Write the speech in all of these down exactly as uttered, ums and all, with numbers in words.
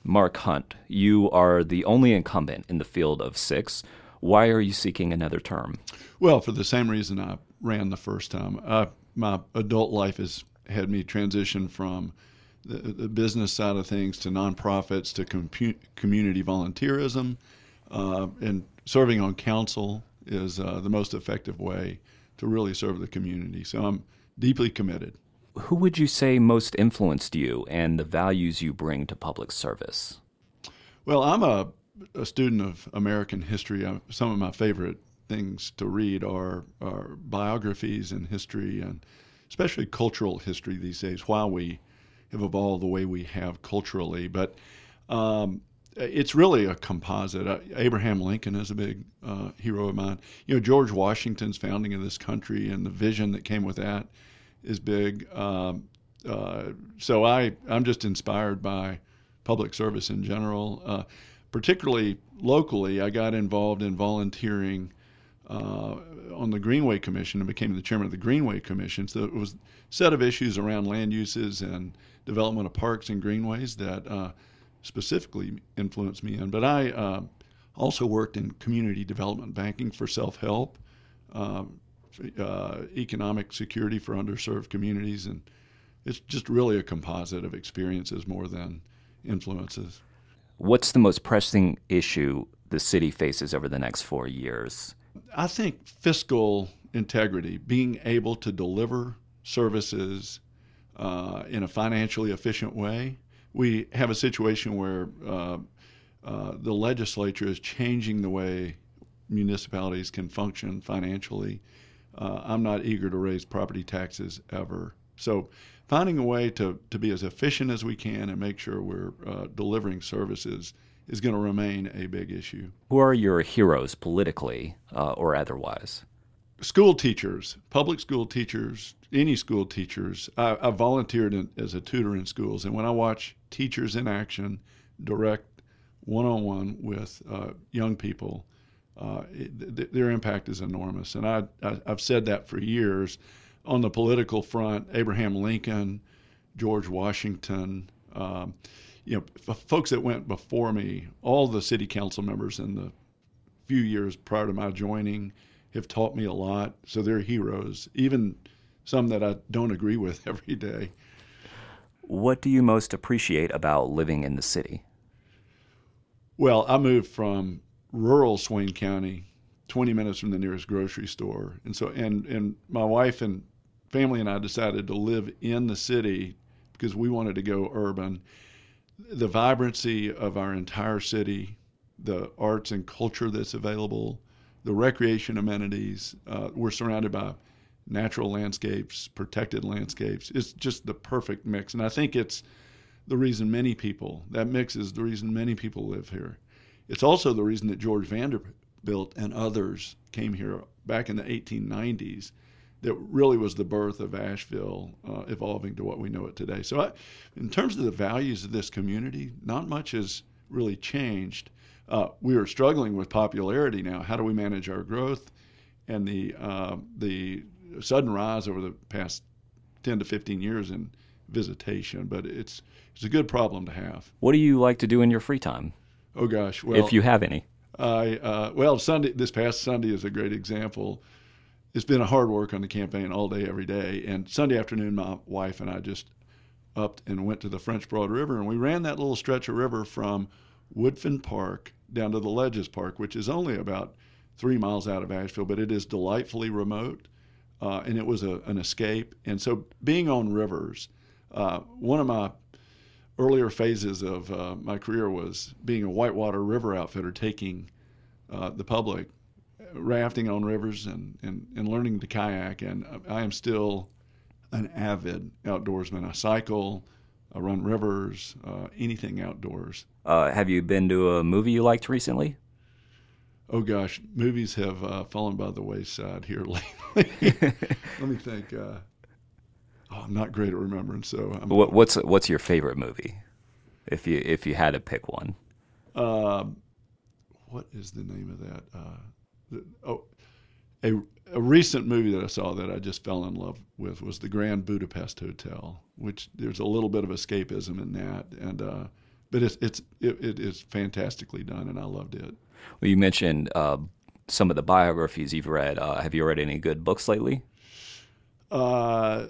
Mark Hunt, you are the only incumbent in the field of six. Why are you seeking another term? Well, for the same reason I ran the first time. Uh, my adult life has had me transition from the, the business side of things to nonprofits to com- community volunteerism, uh, and serving on council is uh, the most effective way to really serve the community. So I'm deeply committed. Who would you say most influenced you and the values you bring to public service? Well, I'm a, a student of American history. Uh, some of my favorite things to read are, are biographies and history, and especially cultural history these days, why we have evolved the way we have culturally. But um, it's really a composite. Uh, Abraham Lincoln is a big uh, hero of mine. You know, George Washington's founding of this country and the vision that came with that is big. Um, uh, so I, I'm just inspired by public service in general. Uh, particularly locally, I got involved in volunteering uh, on the Greenway Commission and became the chairman of the Greenway Commission. So it was a set of issues around land uses and development of parks and greenways that uh, specifically influenced me in. But I uh, also worked in community development banking for self-help, uh, uh, economic security for underserved communities, and it's just really a composite of experiences more than influences. What's the most pressing issue the city faces over the next four years? I think fiscal integrity, being able to deliver services uh, in a financially efficient way. We have a situation where uh, uh, the legislature is changing the way municipalities can function financially. Uh, I'm not eager to raise property taxes ever. So finding a way to, to be as efficient as we can and make sure we're uh, delivering services is going to remain a big issue. Who are your heroes politically uh, or otherwise? School teachers, public school teachers, any school teachers. I, I volunteered in, as a tutor in schools, and when I watch teachers in action, direct one-on-one with uh, young people, uh, it, th- their impact is enormous. And I, I, I've said that for years. On the political front, Abraham Lincoln, George Washington, um, you know, f- folks that went before me, all the city council members in the few years prior to my joining have taught me a lot. So they're heroes, even some that I don't agree with every day. What do you most appreciate about living in the city? Well, I moved from rural Swain County, twenty minutes from the nearest grocery store. And so, and, and my wife and family and I decided to live in the city because we wanted to go urban. The vibrancy of our entire city, the arts and culture that's available, the recreation amenities, uh, we're surrounded by natural landscapes, protected landscapes. It's just the perfect mix. And I think it's the reason many people, that mix is the reason many people live here. It's also the reason that George Vanderbilt and others came here back in the eighteen nineties. That really was the birth of Asheville, uh, evolving to what we know it today. So I, in terms of the values of this community, not much has really changed. Uh, we are struggling with popularity now. How do we manage our growth and the uh, the sudden rise over the past ten to fifteen years in visitation? But it's it's a good problem to have. What do you like to do in your free time? Oh gosh, well, if you have any. I uh, well Sunday this past Sunday is a great example. It's been a hard work on the campaign all day, every day. And Sunday afternoon, my wife and I just upped and went to the French Broad River, and we ran that little stretch of river from Woodfin Park down to the Ledges Park, which is only about three miles out of Asheville, but it is delightfully remote, uh, and it was a, an escape. And so being on rivers, uh, one of my earlier phases of uh, my career was being a whitewater river outfitter, taking uh, the public rafting on rivers and, and, and learning to kayak. And I am still an avid outdoorsman. I cycle, I run rivers, uh, anything outdoors. Uh, have you been to a movie you liked recently? Oh gosh, movies have uh, fallen by the wayside here lately. Let me think. Uh, oh, I'm not great at remembering. So I'm, what, what's what's your favorite movie, if you if you had to pick one? Uh, what is the name of that? Uh, the, oh, a a recent movie that I saw that I just fell in love with was The Grand Budapest Hotel, which there's a little bit of escapism in that, and uh, but it's it's it, it is fantastically done, and I loved it. Well, you mentioned uh, some of the biographies you've read. Uh, have you read any good books lately? Uh,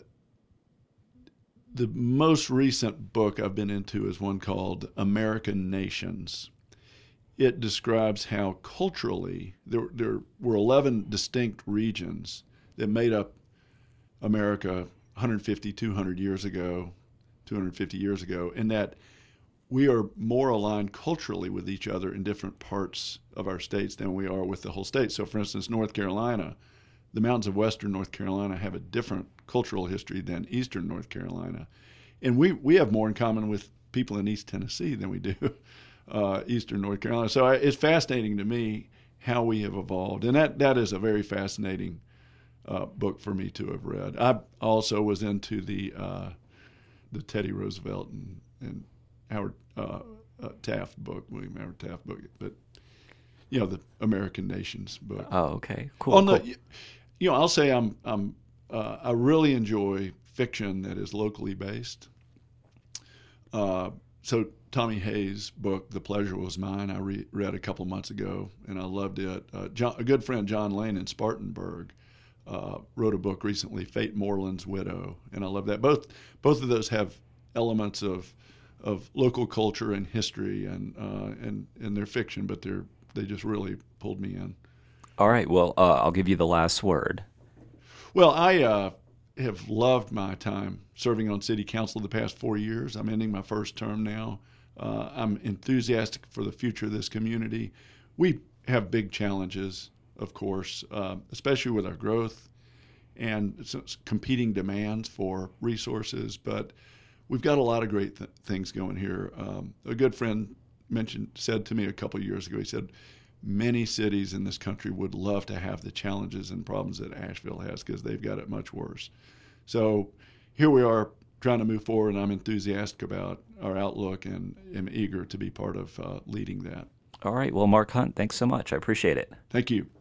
the most recent book I've been into is one called American Nations. It describes how culturally there, there were eleven distinct regions that made up America one hundred fifty, two hundred years ago, two hundred fifty years ago, and that we are more aligned culturally with each other in different parts of our states than we are with the whole state. So, for instance, North Carolina, the mountains of western North Carolina have a different cultural history than eastern North Carolina. And we, we have more in common with people in East Tennessee than we do uh, eastern North Carolina. So I, it's fascinating to me how we have evolved. And that, that is a very fascinating uh, book for me to have read. I also was into the uh, the Teddy Roosevelt and, and Howard uh, uh, Taft book, William Howard Taft book, but you know, the American Nations book. Oh, okay, cool. Oh no, cool. you, you know, I'll say I'm I'm uh, I really enjoy fiction that is locally based. Uh, so Tommy Hayes' book, The Pleasure Was Mine, I re- read a couple months ago, and I loved it. Uh, John, a good friend, John Lane in Spartanburg, uh, wrote a book recently, Fate Moreland's Widow, and I love that. Both both of those have elements of of local culture and history, and uh, and and they're fiction, but they're they just really pulled me in. All right. Well, uh, I'll give you the last word. Well, I uh, have loved my time serving on city council the past four years. I'm ending my first term now. Uh, I'm enthusiastic for the future of this community. We have big challenges, of course, uh, especially with our growth and competing demands for resources, but we've got a lot of great th- things going here. Um, a good friend mentioned, said to me a couple of years ago, he said, many cities in this country would love to have the challenges and problems that Asheville has because they've got it much worse. So here we are trying to move forward, and I'm enthusiastic about our outlook and am eager to be part of uh, leading that. All right. Well, Mark Hunt, thanks so much. I appreciate it. Thank you.